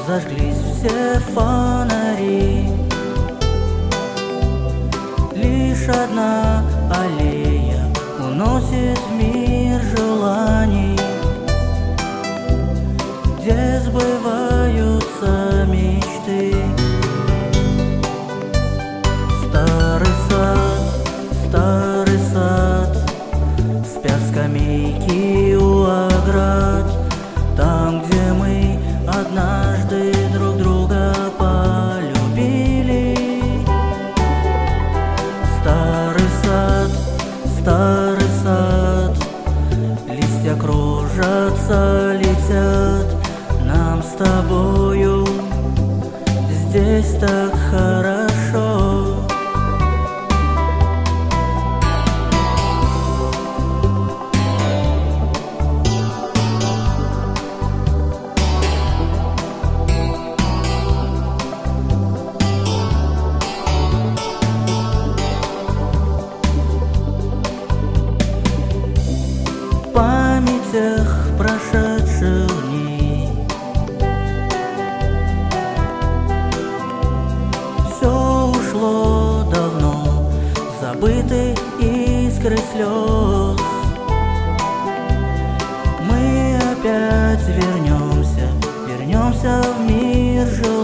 зажглись все фонари. Лишь одна аллея уносит в мир желаний, где сбываются мечты. Старый сад, спят скамейки у оград, там, где мы однажды друг друга полюбили. Старый сад, листья кружатся, летят, нам с тобою здесь так хорошо. В памятях прошедших дней все ушло давно, забыты искры слез. Мы опять вернемся в мир желаний.